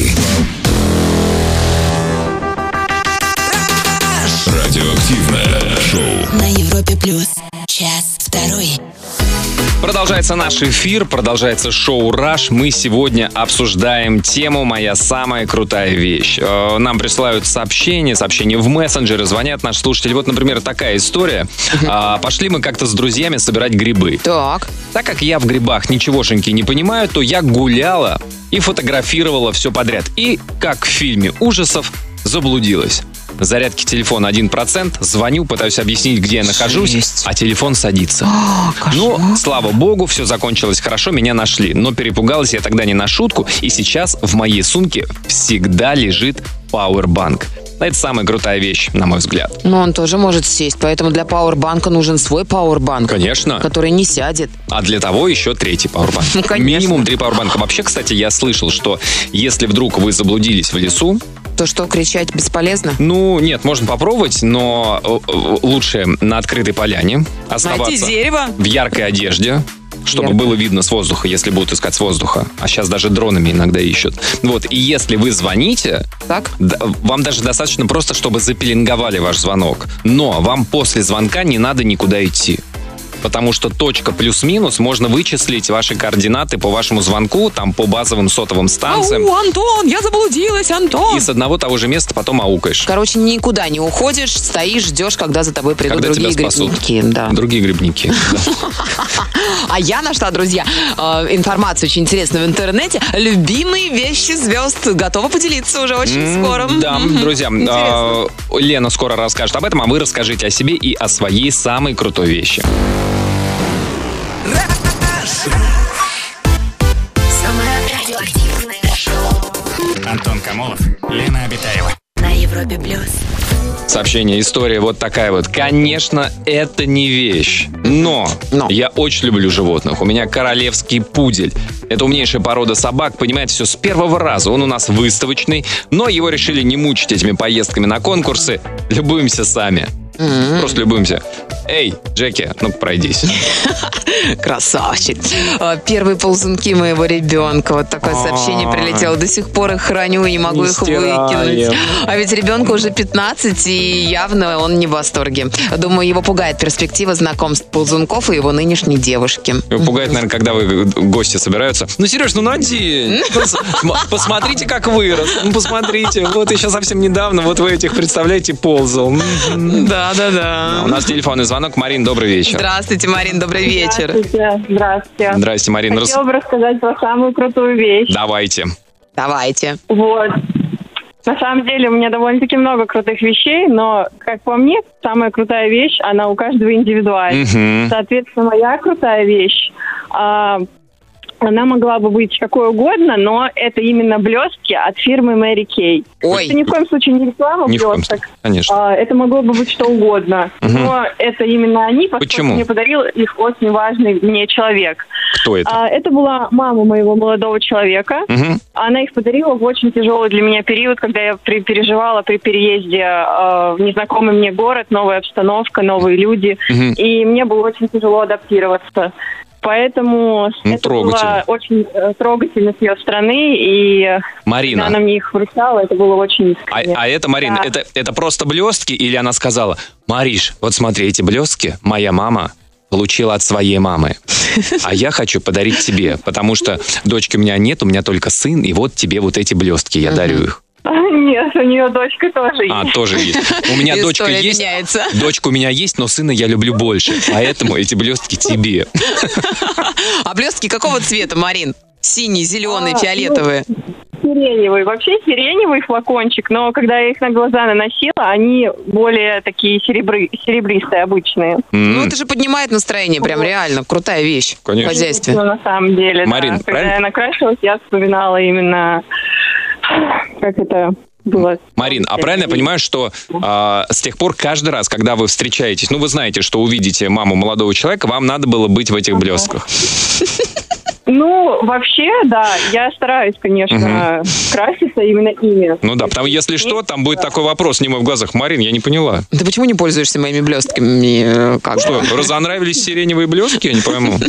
[SPEAKER 1] Радиоактивное шоу.
[SPEAKER 2] на Европе плюс. Час второй.
[SPEAKER 3] Продолжается наш эфир, продолжается шоу «Раш». Мы сегодня обсуждаем тему «Моя самая крутая вещь». Э, Нам присылают сообщения, сообщения в мессенджеры, звонят наши слушатели. Вот, например, такая история. А, Пошли мы как-то с друзьями собирать грибы.
[SPEAKER 4] Так.
[SPEAKER 3] Так как я в грибах ничегошеньки не понимаю, то я гуляла и фотографировала все подряд. И, как в фильме ужасов, заблудилась. Зарядки телефона один процент, звоню, пытаюсь объяснить, где я нахожусь,
[SPEAKER 4] Жесть.
[SPEAKER 3] а телефон садится. Ну, слава богу, все закончилось хорошо, меня нашли. Но перепугалась я тогда не на шутку, и сейчас в моей сумке всегда лежит пауэрбанк. Это самая крутая вещь, на мой взгляд.
[SPEAKER 4] Но он тоже может сесть, поэтому для пауэрбанка нужен свой пауэрбанк.
[SPEAKER 3] Конечно.
[SPEAKER 4] Который не сядет.
[SPEAKER 3] А для того еще третий пауэрбанк.
[SPEAKER 4] Ну, конечно.
[SPEAKER 3] Минимум три пауэрбанка. Вообще, кстати, я слышал, что если вдруг вы заблудились в лесу,
[SPEAKER 4] То что, кричать бесполезно?
[SPEAKER 3] ну, нет, можно попробовать, но э, э, лучше на открытой поляне оставаться
[SPEAKER 4] дерево.
[SPEAKER 3] в яркой одежде, чтобы
[SPEAKER 4] Ярко.
[SPEAKER 3] было видно с воздуха, если будут искать с воздуха. А сейчас даже дронами иногда ищут. Вот, и если вы звоните,
[SPEAKER 4] Так?
[SPEAKER 3] да, вам даже достаточно просто, чтобы запеленговали ваш звонок. Но вам после звонка не надо никуда идти. Потому что точка плюс-минус можно вычислить ваши координаты по вашему звонку, там по базовым сотовым станциям.
[SPEAKER 4] Ау, Антон, я заблудилась, Антон.
[SPEAKER 3] И с одного того же места потом аукаешь.
[SPEAKER 4] Короче, никуда не уходишь, стоишь, ждешь, когда за тобой придут
[SPEAKER 3] Когда тебя
[SPEAKER 4] другие
[SPEAKER 3] спасут.
[SPEAKER 4] грибники. Да.
[SPEAKER 3] Другие грибники.
[SPEAKER 4] А я нашла, друзья, э, информацию очень интересную в интернете. Любимые вещи звезд. Готова поделиться уже очень
[SPEAKER 3] М,
[SPEAKER 4] скоро.
[SPEAKER 3] Да,
[SPEAKER 4] Мгм.
[SPEAKER 3] друзья,
[SPEAKER 4] Интересно.
[SPEAKER 3] э, Лена скоро расскажет об этом, а вы расскажите о себе и о своей самой крутой вещи.
[SPEAKER 2] Самое радиоактивное шоу
[SPEAKER 5] Антон Камолов, Лена Обитаева.
[SPEAKER 2] на Европе плюс.
[SPEAKER 3] Сообщение, история вот такая вот. Конечно, это не вещь, но,
[SPEAKER 4] Но.
[SPEAKER 3] я очень люблю животных. У меня королевский пудель. Это умнейшая порода собак, понимает все с первого раза. Он у нас выставочный, но его решили не мучить этими поездками на конкурсы. Любуемся сами. Просто любуемся. Эй, Джеки, ну-ка пройдись.
[SPEAKER 4] Красавчик. А, Первые ползунки моего ребенка. Вот такое сообщение прилетело. До сих пор их храню и не могу
[SPEAKER 3] Не
[SPEAKER 4] их
[SPEAKER 3] стираем.
[SPEAKER 4] выкинуть. А ведь ребенку уже пятнадцать, и явно он не в восторге. Думаю, его пугает перспектива знакомств ползунков и его нынешней девушки.
[SPEAKER 3] Его пугает, наверное, когда вы гости собираются. Ну, Сереж, ну надень. Пос- см- Посмотрите, как вырос. Ну, посмотрите. Вот еще совсем недавно, вот вы этих, представляете, ползал. М.
[SPEAKER 4] Да, да, да.
[SPEAKER 3] У нас телефонный звонок. Марин, добрый вечер.
[SPEAKER 4] Здравствуйте, Марин, добрый вечер.
[SPEAKER 6] Здравствуйте. Здравствуйте.
[SPEAKER 3] Здрасте, Марин. Рас-
[SPEAKER 6] Хотела бы рассказать про самую крутую вещь.
[SPEAKER 3] Давайте.
[SPEAKER 4] Давайте.
[SPEAKER 6] Вот. На самом деле у меня довольно-таки много крутых вещей, но, как по мне, самая крутая вещь, она у каждого индивидуальна.
[SPEAKER 3] Мгм.
[SPEAKER 6] Соответственно, моя крутая вещь, а, она могла бы быть какой угодно, но это именно блестки от фирмы Мэри Кей.
[SPEAKER 4] Ой.
[SPEAKER 6] Это ни в коем случае не реклама
[SPEAKER 3] Ни в коем
[SPEAKER 6] блесток.
[SPEAKER 3] случае, конечно.
[SPEAKER 6] А, это могло бы быть что угодно.
[SPEAKER 3] Мгм.
[SPEAKER 6] Но это именно они, поскольку
[SPEAKER 3] Почему?
[SPEAKER 6] мне подарил их очень важный мне человек.
[SPEAKER 3] Кто это?
[SPEAKER 6] А, это была мама моего молодого человека.
[SPEAKER 3] Мгм.
[SPEAKER 6] Она их подарила в очень тяжелый для меня период, когда я при- переживала при переезде э, в незнакомый мне город, новая обстановка, новые люди.
[SPEAKER 3] Мгм.
[SPEAKER 6] И мне было очень тяжело адаптироваться. Поэтому
[SPEAKER 3] Ну,
[SPEAKER 6] это
[SPEAKER 3] трогательно.
[SPEAKER 6] было очень э, трогательно с ее стороны. И э,
[SPEAKER 3] Марина.
[SPEAKER 6] когда она мне их вручала, это было очень
[SPEAKER 3] А,
[SPEAKER 6] искренне.
[SPEAKER 3] а это, Марин,
[SPEAKER 6] Да.
[SPEAKER 3] это, это просто блестки? Или она сказала: Мариш, вот смотри, эти блестки моя мама получила от своей мамы. А я хочу подарить тебе, потому что дочки у меня нет, у меня только сын, и вот тебе вот эти блестки, я дарю их.
[SPEAKER 6] Нет, у нее дочка тоже
[SPEAKER 3] А,
[SPEAKER 6] есть.
[SPEAKER 3] тоже есть. У меня дочка
[SPEAKER 4] История
[SPEAKER 3] есть,
[SPEAKER 4] меняется.
[SPEAKER 3] дочка у меня есть, но сына я люблю больше, поэтому эти блестки тебе.
[SPEAKER 4] А блестки какого цвета, Марин? Синий, зеленый,
[SPEAKER 6] А,
[SPEAKER 4] фиолетовые.
[SPEAKER 6] Сиреневый. Вообще сиреневый флакончик, но когда я их на глаза наносила, они более такие серебры, серебристые, обычные.
[SPEAKER 4] Ну,
[SPEAKER 3] М,
[SPEAKER 4] это же поднимает настроение, прям реально. Крутая вещь
[SPEAKER 3] Конечно.
[SPEAKER 4] в хозяйстве.
[SPEAKER 6] Ну, на самом деле,
[SPEAKER 3] Марин,
[SPEAKER 6] да. Когда
[SPEAKER 3] правильно?
[SPEAKER 6] я накрашивалась, я вспоминала именно, как это было.
[SPEAKER 3] Марин, а правильно я понимаю, что а, с тех пор каждый раз, когда вы встречаетесь, ну, вы знаете, что увидите маму молодого человека, вам надо было быть в этих блестках.
[SPEAKER 6] Ну, вообще, да, я стараюсь, конечно, краситься именно ими.
[SPEAKER 3] Ну да, потому если что, там будет такой вопрос немой в глазах. Марин, я не поняла.
[SPEAKER 4] Ты почему не пользуешься моими блестками? э, Как
[SPEAKER 3] Что,
[SPEAKER 4] бы?
[SPEAKER 3] разонравились сиреневые блестки? Я не пойму.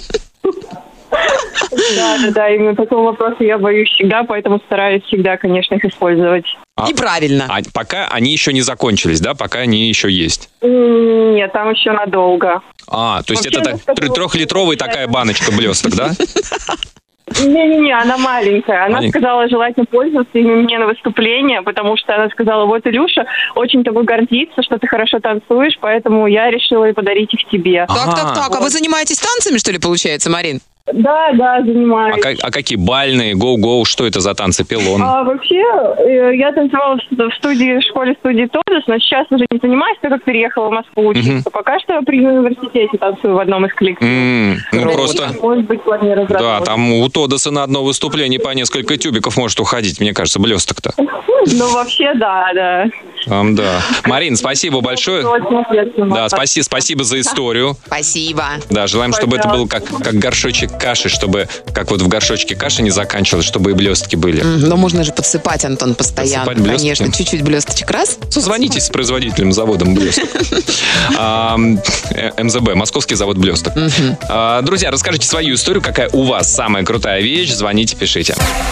[SPEAKER 6] Да, да, да, именно такого вопроса я боюсь всегда, поэтому стараюсь всегда, конечно, их использовать.
[SPEAKER 3] А-
[SPEAKER 4] И правильно.
[SPEAKER 3] А пока они еще не закончились, да? Пока они еще есть.
[SPEAKER 6] М, Нет, там еще надолго.
[SPEAKER 3] А, то есть
[SPEAKER 6] Вообще,
[SPEAKER 3] это
[SPEAKER 6] это
[SPEAKER 3] так,
[SPEAKER 6] такой-
[SPEAKER 3] трехлитровая такая баночка блесток, да?
[SPEAKER 6] Не-не-не, она маленькая. Она
[SPEAKER 3] Маленькая.
[SPEAKER 6] сказала желательно пользоваться ими мне на выступление, потому что она сказала, вот Илюша очень тобой гордится, что ты хорошо танцуешь, поэтому я решила и подарить их тебе.
[SPEAKER 4] Так, так,
[SPEAKER 3] Ага.
[SPEAKER 4] так. А вы занимаетесь танцами, что ли, получается, Марин?
[SPEAKER 6] Да, да,
[SPEAKER 3] А,
[SPEAKER 6] занимаюсь.
[SPEAKER 3] как- а какие бальные, гоу-гоу, что это за танцы, пилон?
[SPEAKER 6] А вообще, э, я танцевала в в студии, в школе студии Тодос, но сейчас уже не занимаюсь, так как переехала в Москву учиться.
[SPEAKER 3] Мгм.
[SPEAKER 6] Пока что при университете танцую в одном из коллективов.
[SPEAKER 3] М, ну
[SPEAKER 4] Круто.
[SPEAKER 3] просто...
[SPEAKER 6] Может быть, планирую
[SPEAKER 3] Да,
[SPEAKER 6] продолжить.
[SPEAKER 3] там у Тодоса на одно выступление по несколько тюбиков может уходить, мне кажется, блесток-то.
[SPEAKER 6] Ну, вообще, да, да.
[SPEAKER 3] Там, да. Марин, спасибо большое.
[SPEAKER 6] Очень ответственно.
[SPEAKER 3] Да, спаси, спасибо за историю.
[SPEAKER 4] Спасибо.
[SPEAKER 3] Да, желаем, чтобы это был как, как горшочек каши, чтобы, как вот в горшочке каши не заканчивалось, чтобы и блестки были.
[SPEAKER 4] М, Но можно же подсыпать, Антон, постоянно.
[SPEAKER 3] Подсыпать блестки?
[SPEAKER 4] Конечно, чуть-чуть блесточек раз.
[SPEAKER 3] Созвонитесь с производителем заводом блесток. А, э, эм зэ бэ, Московский завод блесток. А, Друзья, расскажите свою историю, какая у вас самая крутая вещь. Звоните, пишите.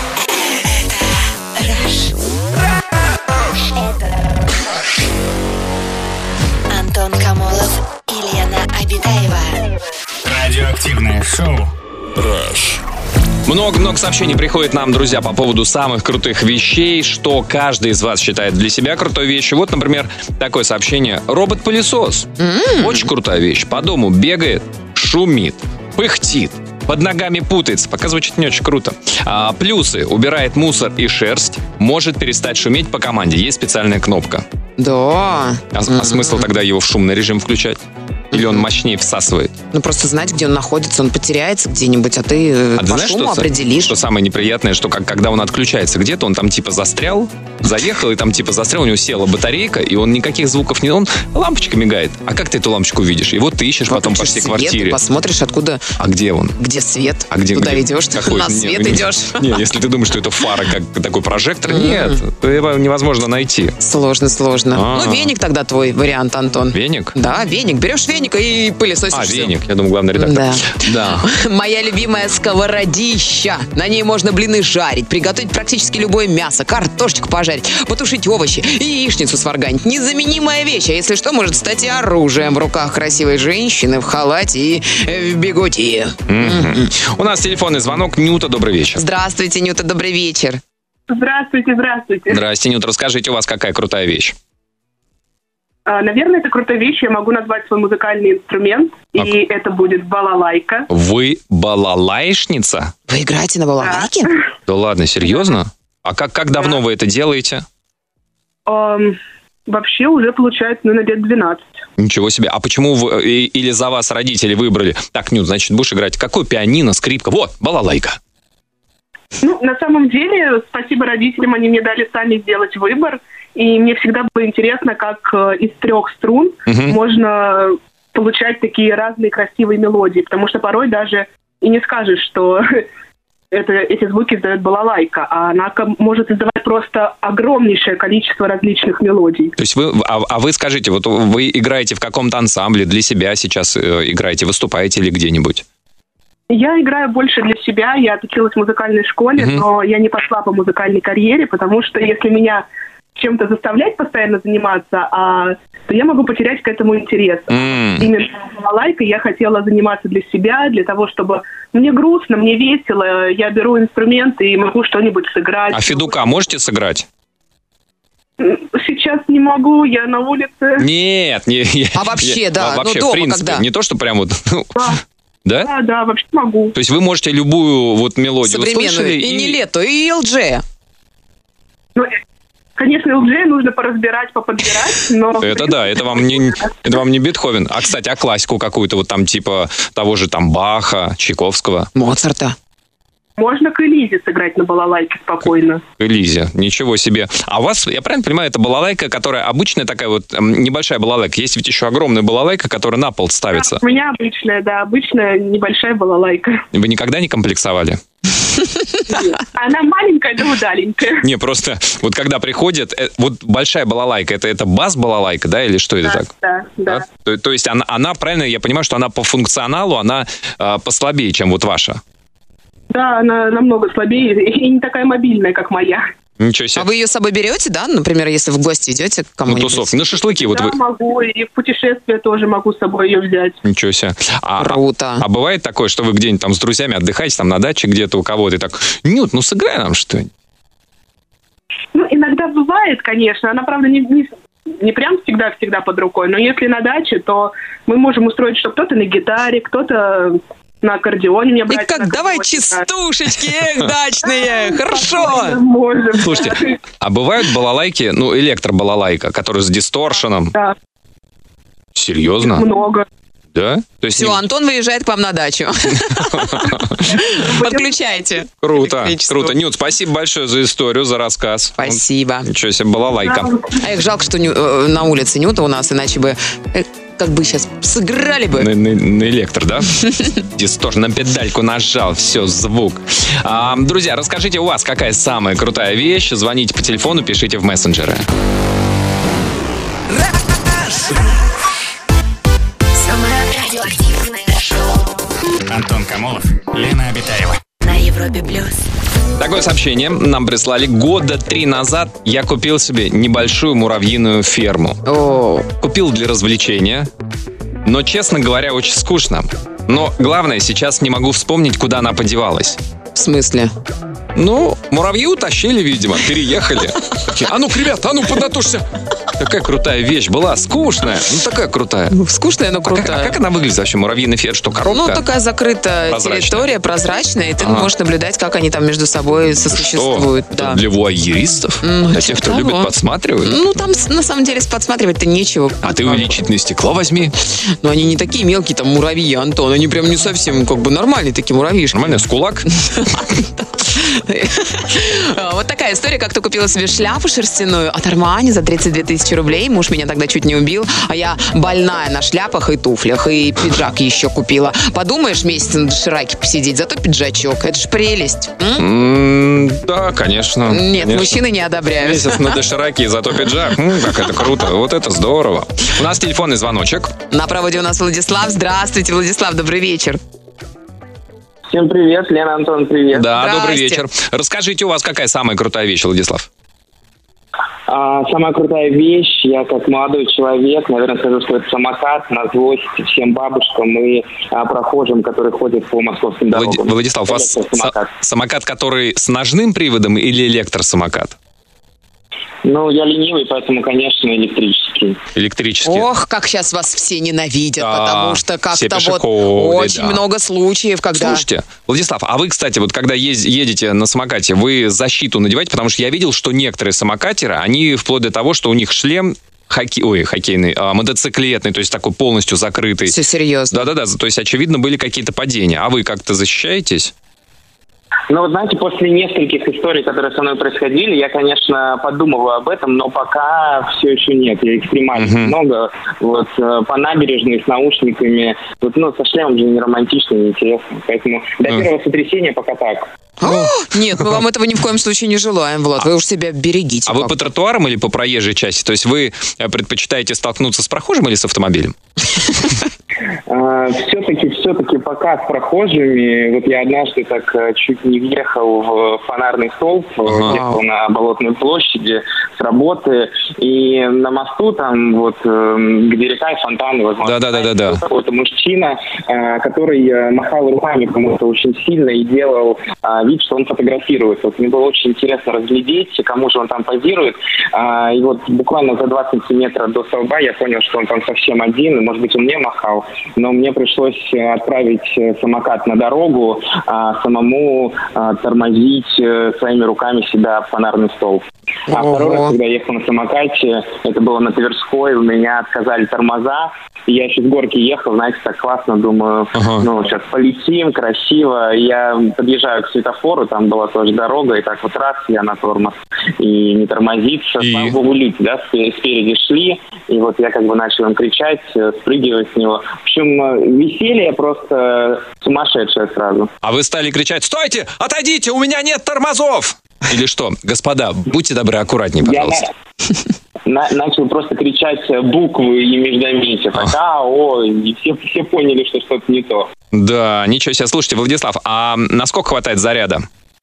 [SPEAKER 2] Антон Камолов и Лена Обитаева.
[SPEAKER 5] Радиоактивное шоу.
[SPEAKER 3] Много-много сообщений приходит нам, друзья, по поводу самых крутых вещей, что каждый из вас считает для себя крутой вещью. Вот, например, такое сообщение. Робот-пылесос. Очень крутая вещь. По дому бегает, шумит, пыхтит, под ногами путается. Пока звучит не очень круто. А, плюсы. Убирает мусор и шерсть. Может перестать шуметь по команде. Есть специальная кнопка.
[SPEAKER 4] Да.
[SPEAKER 3] А, а смысл тогда его в шумный режим включать? Или он мощнее всасывает?
[SPEAKER 4] Ну, просто знать, где он находится, он потеряется где-нибудь, а ты э,
[SPEAKER 3] А ты
[SPEAKER 4] по
[SPEAKER 3] знаешь,
[SPEAKER 4] шуму
[SPEAKER 3] что,
[SPEAKER 4] определишь.
[SPEAKER 3] что самое неприятное, что как, когда он отключается где-то, он там типа застрял, заехал и там типа застрял, у него села батарейка, и он никаких звуков не... Он лампочка мигает. А как ты эту лампочку видишь? И вот ты ищешь потом по
[SPEAKER 4] Выключишь
[SPEAKER 3] всей
[SPEAKER 4] свет и
[SPEAKER 3] квартире.
[SPEAKER 4] посмотришь, откуда,
[SPEAKER 3] А где он?
[SPEAKER 4] где свет,
[SPEAKER 3] А где,
[SPEAKER 4] куда
[SPEAKER 3] где?
[SPEAKER 4] идешь,
[SPEAKER 3] Какой?
[SPEAKER 4] на
[SPEAKER 3] Не,
[SPEAKER 4] свет
[SPEAKER 3] не,
[SPEAKER 4] идешь.
[SPEAKER 3] Не, если ты думаешь, что это фара, как такой прожектор, нет, его невозможно найти.
[SPEAKER 4] Сложно, сложно.
[SPEAKER 3] А.
[SPEAKER 4] Ну, веник тогда твой вариант, Антон.
[SPEAKER 3] Веник?
[SPEAKER 4] Да, веник. Берешь веник и пылесосишь
[SPEAKER 3] А,
[SPEAKER 4] всё.
[SPEAKER 3] веник. Я думаю, главный редактор.
[SPEAKER 4] Да.
[SPEAKER 3] Да.
[SPEAKER 4] Моя любимая сковородища. На ней можно блины жарить, приготовить практически любое мясо, картошечку пожарить, потушить овощи и яичницу сварганить. Незаменимая вещь, а если что, может стать и оружием в руках красивой женщины в халате и э, в бигуди.
[SPEAKER 3] Мгм. У нас телефонный звонок. Нюта, добрый вечер.
[SPEAKER 4] Здравствуйте, Нюта, добрый вечер.
[SPEAKER 6] Здравствуйте, здравствуйте.
[SPEAKER 3] Здрасте, Нюта. Расскажите, у вас какая крутая вещь?
[SPEAKER 8] А, Наверное, это крутая вещь. Я могу назвать свой музыкальный инструмент, и
[SPEAKER 3] Ок.
[SPEAKER 8] это будет балалайка.
[SPEAKER 3] Вы балалайшница?
[SPEAKER 4] Вы играете на балалайке?
[SPEAKER 3] Да ладно, серьезно? А как, как давно вы это делаете?
[SPEAKER 8] эм, вообще уже получается, ну, на лет двенадцать.
[SPEAKER 3] Ничего себе. А почему вы, и- или за вас родители выбрали? Так, Нют, значит, будешь играть. Какое пианино, скрипка? Вот, балалайка.
[SPEAKER 8] Ну, на самом деле, спасибо родителям, они мне дали сами сделать выбор. И мне всегда было интересно, как э, из трех струн
[SPEAKER 3] Мгм.
[SPEAKER 8] можно получать такие разные красивые мелодии. Потому что порой даже и не скажешь, что это, эти звуки издает балалайка, а она ко- может издавать просто огромнейшее количество различных мелодий.
[SPEAKER 3] То есть вы, а, а вы скажите, вот вы играете в каком-то ансамбле, для себя сейчас э, играете, выступаете ли где-нибудь?
[SPEAKER 8] Я играю больше для себя, я отучилась в музыкальной школе,
[SPEAKER 3] Мгм.
[SPEAKER 8] но я не пошла по музыкальной карьере, потому что если меня чем-то заставлять постоянно заниматься, а, то я могу потерять к этому интерес.
[SPEAKER 3] М.
[SPEAKER 8] Именно балалайкой я хотела заниматься для себя, для того, чтобы мне грустно, мне весело, я беру инструменты и могу что-нибудь сыграть.
[SPEAKER 3] А федука можете сыграть?
[SPEAKER 8] Сейчас не могу, я на улице.
[SPEAKER 3] Нет, не. я-
[SPEAKER 4] А вообще,
[SPEAKER 3] я-
[SPEAKER 4] да,
[SPEAKER 3] а
[SPEAKER 4] ну,
[SPEAKER 3] вообще,
[SPEAKER 4] дома
[SPEAKER 3] в принципе,
[SPEAKER 4] когда?
[SPEAKER 3] не то, что прям вот. ну,
[SPEAKER 8] Да,
[SPEAKER 3] Да?
[SPEAKER 8] да, да, вообще могу.
[SPEAKER 3] То есть вы можете любую вот мелодию
[SPEAKER 4] Современную.
[SPEAKER 3] услышали
[SPEAKER 4] И не лето, и эл джей.
[SPEAKER 8] Ну, конечно, эл джей нужно поразбирать, поподбирать, но...
[SPEAKER 3] Это да, это вам не, это вам не Бетховен. А, кстати, а классику какую-то, вот там типа того же там Баха, Чайковского,
[SPEAKER 4] Моцарта.
[SPEAKER 8] Можно к Элизе сыграть на балалайке спокойно.
[SPEAKER 3] Элизе. Ничего себе. А у вас, я правильно понимаю, это балалайка, которая обычная такая вот м, небольшая балалайка. Есть ведь еще огромная балалайка, которая на пол ставится.
[SPEAKER 8] У меня обычная, да, обычная небольшая балалайка.
[SPEAKER 3] Вы никогда не комплексовали?
[SPEAKER 8] Она маленькая, да удаленькая.
[SPEAKER 3] Не, просто вот когда приходит, э, вот большая балалайка, это, это бас-балалайка, да, или что это так?
[SPEAKER 8] Да, да.
[SPEAKER 3] Да? То, то есть она, она, правильно, я понимаю, что она по функционалу, она э, послабее, чем вот ваша.
[SPEAKER 8] Да, она намного слабее и не такая мобильная, как моя.
[SPEAKER 3] Ничего себе.
[SPEAKER 4] А вы ее с собой берете, да? Например, если в гости идете к
[SPEAKER 3] На
[SPEAKER 4] кому-нибудь?
[SPEAKER 3] тусовки, на шашлыки. Вот
[SPEAKER 8] Да,
[SPEAKER 3] вы...
[SPEAKER 8] могу, и в путешествие тоже могу с собой ее взять.
[SPEAKER 3] Ничего себе. А,
[SPEAKER 4] Круто.
[SPEAKER 3] а бывает такое, что вы где-нибудь там с друзьями отдыхаете, там на даче где-то у кого-то, и так, Нют, ну сыграй нам что-нибудь.
[SPEAKER 8] Ну, иногда бывает, конечно. Она, правда, не, не, не прям всегда-всегда под рукой, но если на даче, то мы можем устроить, что кто-то на гитаре, кто-то на аккордеоне. Мне
[SPEAKER 4] И
[SPEAKER 8] брать
[SPEAKER 4] как,
[SPEAKER 8] на
[SPEAKER 4] давай
[SPEAKER 8] аккордеоне, да.
[SPEAKER 4] частушечки, эх, дачные, хорошо.
[SPEAKER 8] Можем.
[SPEAKER 3] Слушайте, а бывают балалайки, ну, электробалалайка, которая с дисторшеном?
[SPEAKER 8] Да,
[SPEAKER 3] Серьезно?
[SPEAKER 8] много.
[SPEAKER 3] Да? То есть
[SPEAKER 4] Все,
[SPEAKER 3] не-
[SPEAKER 4] Антон выезжает к вам на дачу. Подключайте.
[SPEAKER 3] Круто,
[SPEAKER 4] Электричество.
[SPEAKER 3] круто. Нют, спасибо большое за историю, за рассказ.
[SPEAKER 4] Спасибо.
[SPEAKER 3] Вот, ничего себе, балалайка.
[SPEAKER 4] А их жалко, что Ню- э, на улице Нюта у нас, иначе бы э, как бы сейчас сыграли бы.
[SPEAKER 3] На, на- на электро, да? Дисторшн, на педальку нажал, все, звук. А, друзья, расскажите, у вас какая самая крутая вещь? Звоните по телефону, пишите в мессенджеры.
[SPEAKER 2] Самое радиоактивное шоу
[SPEAKER 5] Антон Камолов, Лена Обитаева.
[SPEAKER 2] на Европе плюс.
[SPEAKER 3] Такое сообщение нам прислали. Года три назад я купил себе небольшую муравьиную ферму.
[SPEAKER 4] О,
[SPEAKER 3] Купил для развлечения, но, честно говоря, очень скучно. Но главное, сейчас не могу вспомнить, куда она подевалась.
[SPEAKER 4] в смысле?
[SPEAKER 3] Ну, муравьи утащили, видимо, переехали. Такие, а ну, ребята, а ну, поднатужься. Какая крутая вещь была, скучная, ну такая крутая.
[SPEAKER 4] Ну, скучная, но
[SPEAKER 3] А как, а
[SPEAKER 4] крутая.
[SPEAKER 3] как она выглядит вообще, муравьиный ферма? Что, коробка?
[SPEAKER 4] Ну, такая закрытая
[SPEAKER 3] Прозрачная.
[SPEAKER 4] территория, прозрачная, и ты
[SPEAKER 3] Ага.
[SPEAKER 4] можешь наблюдать, как они там между собой сосуществуют.
[SPEAKER 3] Что?
[SPEAKER 4] Да.
[SPEAKER 3] Это для вуайеристов?
[SPEAKER 4] Ну,
[SPEAKER 3] для
[SPEAKER 4] типа
[SPEAKER 3] тех, кто
[SPEAKER 4] того.
[SPEAKER 3] любит подсматривать?
[SPEAKER 4] Ну, там с- на самом деле подсматривать-то нечего.
[SPEAKER 3] А ты увеличительное стекло возьми.
[SPEAKER 4] Но они не такие мелкие, там, муравьи, Антон. Они прям не совсем, как бы, нормальные такие муравьишки.
[SPEAKER 3] Нормально, с кулак.
[SPEAKER 4] Вот такая история. Как-то купила себе шляпу шерстяную от Армани за тридцать две тысячи рублей. Муж меня тогда чуть не убил. А я больная на шляпах и туфлях. И пиджак еще купила. Подумаешь, месяц на дошираке посидеть, зато пиджачок. Это ж прелесть. М?
[SPEAKER 3] М, Да, конечно.
[SPEAKER 4] Нет,
[SPEAKER 3] конечно.
[SPEAKER 4] мужчины не одобряют.
[SPEAKER 3] Месяц на дошираке, зато пиджак. М, Как это круто. Вот это здорово. У нас телефонный звоночек.
[SPEAKER 4] На проводе у нас Владислав. Здравствуйте, Владислав, добрый вечер.
[SPEAKER 9] Всем привет, Лена, Антон, привет.
[SPEAKER 3] Да,
[SPEAKER 4] Здрасте.
[SPEAKER 3] добрый вечер. Расскажите, у вас какая самая крутая вещь, Владислав?
[SPEAKER 9] А, самая крутая вещь, я как молодой человек, наверное, скажу, что это самокат на злость всем бабушкам и а, прохожим, которые ходят по московским
[SPEAKER 3] Влади-
[SPEAKER 9] дорогам.
[SPEAKER 3] Владислав, у вас
[SPEAKER 9] Электросамокат.
[SPEAKER 3] са- самокат, который с ножным приводом или электросамокат?
[SPEAKER 9] Ну, я ленивый, поэтому, конечно, электрический.
[SPEAKER 3] Электрический.
[SPEAKER 4] Ох, как сейчас вас все ненавидят,
[SPEAKER 3] Да,
[SPEAKER 4] потому что
[SPEAKER 3] все
[SPEAKER 4] как-то вот
[SPEAKER 3] пешеходы,
[SPEAKER 4] очень
[SPEAKER 3] да.
[SPEAKER 4] много случаев, когда...
[SPEAKER 3] Слушайте, Владислав, а вы, кстати, вот когда ез- едете на самокате, вы защиту надеваете? Потому что я видел, что некоторые самокатеры, они вплоть до того, что у них шлем хоке... Ой, хоккейный, а, мотоциклетный, то есть такой полностью закрытый.
[SPEAKER 4] Все серьезно.
[SPEAKER 3] Да-да-да, то есть, очевидно, были какие-то падения. А вы как-то защищаетесь?
[SPEAKER 9] Ну, вот знаете, после нескольких историй, которые со мной происходили, я, конечно, подумываю об этом, но пока все еще нет. Я экстремально
[SPEAKER 3] Мгм.
[SPEAKER 9] много. Вот э, по набережной с наушниками. Вот, ну, со шлемом же не романтично, не интересно. Поэтому до
[SPEAKER 3] Мгм.
[SPEAKER 9] первого сотрясения пока так.
[SPEAKER 4] О, нет, мы вам этого ни в коем случае не желаем, Влад. Вы уж себя берегите.
[SPEAKER 3] А вы
[SPEAKER 4] как.
[SPEAKER 3] по тротуарам или по проезжей части? То есть вы э, предпочитаете столкнуться с прохожим или с автомобилем?
[SPEAKER 9] Все-таки, все-таки пока с прохожими. Вот я однажды так э, чуть не въехал в фонарный столб, э,
[SPEAKER 3] Ага.
[SPEAKER 9] въехал на Болотной площади с работы, и на мосту там вот, э, где река и фонтаны, возможно,
[SPEAKER 3] Да-да-да-да-да.
[SPEAKER 9] был какой-то мужчина, э, который э, махал руками кому-то очень сильно и делал э, вид, что он фотографирует. Вот мне было очень интересно разглядеть, кому же он там позирует. А, и вот буквально за два сантиметра до столба я понял, что он там совсем один, и, может быть, он мне махал, но мне пришлось э, отправить э, самокат на дорогу, а самому э, тормозить э, своими руками себя в фонарный столб. А
[SPEAKER 4] Ого.
[SPEAKER 9] второй раз, когда я ехал на самокате, это было на Тверской, у меня отказали тормоза, и я еще с горки ехал, знаете, так классно, думаю,
[SPEAKER 3] Ага.
[SPEAKER 9] ну, сейчас полетим, красиво. Я подъезжаю к светофору, там была тоже дорога, и так вот раз, я на тормоз, и не тормозится.
[SPEAKER 3] И?
[SPEAKER 9] Слава богу, люди, да, спе- спереди шли, и вот я как бы начал им кричать, э, спрыгивать с него. В общем, э, веселье просто сумасшедшее сразу.
[SPEAKER 3] А вы стали кричать: «Стойте! Отойдите! У меня нет тормозов!» Или что? Господа, будьте добры, аккуратнее,
[SPEAKER 9] Я
[SPEAKER 3] пожалуйста.
[SPEAKER 9] на- на- начал просто кричать буквы и междометия. Так, а, о, и все, все поняли, что что-то не то.
[SPEAKER 3] Да, ничего себе. Слушайте, Владислав, а насколько хватает заряда?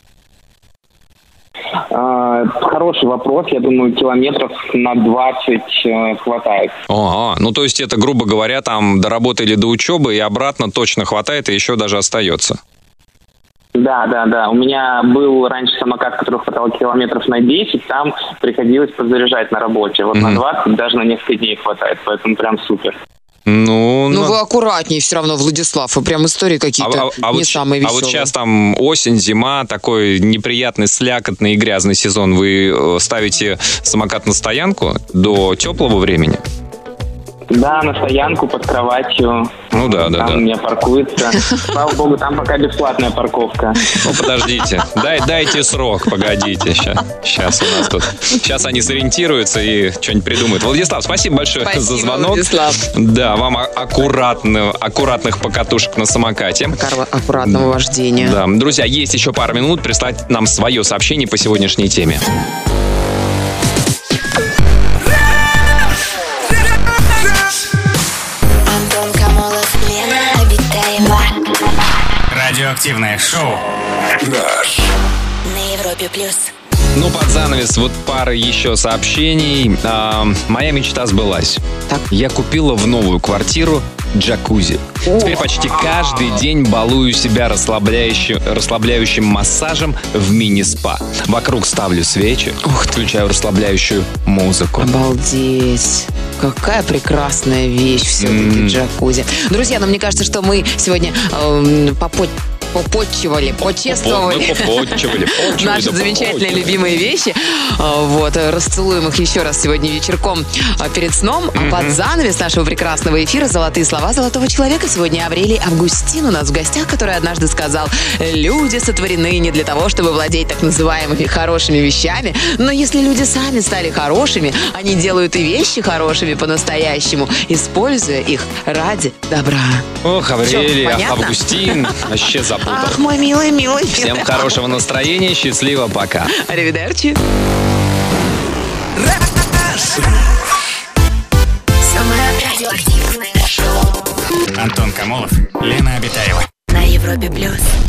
[SPEAKER 9] А, хороший вопрос. Я думаю, километров на двадцать э, хватает.
[SPEAKER 3] Ага, ну то есть это, грубо говоря, там до работы или до учебы и обратно точно хватает, и еще даже остается.
[SPEAKER 9] Да, да, да. У меня был раньше самокат, который хватало километров на десять, там приходилось подзаряжать на работе. Вот
[SPEAKER 3] Мгм.
[SPEAKER 9] на двадцать даже на несколько дней хватает, поэтому прям супер.
[SPEAKER 3] Ну,
[SPEAKER 4] Ну,
[SPEAKER 3] ну,
[SPEAKER 4] вы аккуратнее все равно, Владислав. Вы прям истории
[SPEAKER 3] а,
[SPEAKER 4] какие-то
[SPEAKER 3] а- а
[SPEAKER 4] не
[SPEAKER 3] вот,
[SPEAKER 4] самые
[SPEAKER 3] а
[SPEAKER 4] веселые.
[SPEAKER 3] вот сейчас там осень, зима, такой неприятный, слякотный и грязный сезон. Вы э, ставите самокат на стоянку до теплого времени?
[SPEAKER 9] Да, на стоянку под кроватью.
[SPEAKER 3] Ну да, да,
[SPEAKER 9] Там
[SPEAKER 3] да.
[SPEAKER 9] у меня паркуется. Слава богу, там пока бесплатная парковка.
[SPEAKER 3] Ну, подождите. Дай, дайте срок, погодите. Сейчас у нас тут... Сейчас они сориентируются и что-нибудь придумают. Владислав, спасибо большое
[SPEAKER 4] Спасибо,
[SPEAKER 3] за звонок.
[SPEAKER 4] Владислав.
[SPEAKER 3] Да, вам а- аккуратно, аккуратных покатушек на самокате.
[SPEAKER 4] Аккура- Аккуратного вождения.
[SPEAKER 3] Да. Друзья, есть еще пару минут прислать нам свое сообщение по сегодняшней теме.
[SPEAKER 2] Антон Камолов, Лена Обитаева.
[SPEAKER 5] Радиоактивное шоу.
[SPEAKER 2] На Европе плюс.
[SPEAKER 3] Ну, под занавес, вот пара еще сообщений. А, моя мечта сбылась.
[SPEAKER 4] Так.
[SPEAKER 3] Я купила в новую квартиру джакузи. Теперь почти каждый день балую себя расслабляющим, расслабляющим массажем в мини-спа. Вокруг ставлю свечи, включаю расслабляющую музыку.
[SPEAKER 4] Обалдеть. Какая прекрасная вещь все-таки
[SPEAKER 3] М.
[SPEAKER 4] джакузи. Друзья, ну мне кажется, что мы сегодня эм, попо- попотчевали, почествовали
[SPEAKER 3] Мы попотчевали, почивали,
[SPEAKER 4] наши
[SPEAKER 3] да
[SPEAKER 4] замечательные
[SPEAKER 3] попотчевали.
[SPEAKER 4] любимые вещи. А, Вот, э, расцелуем их еще раз сегодня вечерком а, перед сном. А под занавес нашего прекрасного эфира «Золотые слова золотого человека» сегодня Аврелий Августин у нас в гостях, который однажды сказал: люди сотворены не для того, чтобы владеть так называемыми хорошими вещами, но если люди сами стали хорошими, они делают и вещи хорошими по-настоящему, используя их ради добра.
[SPEAKER 3] Ох, Аврелий,
[SPEAKER 4] Чё, понятно?
[SPEAKER 3] Августин, вообще запутал.
[SPEAKER 4] Ах, мой милый, милый,
[SPEAKER 3] Всем
[SPEAKER 4] милый.
[SPEAKER 3] хорошего настроения, счастливо, пока.
[SPEAKER 4] Аривидерчи.
[SPEAKER 2] Самое радиоактивное шоу
[SPEAKER 5] Антон Камолов, Лена Обитаева.
[SPEAKER 2] на Европе плюс.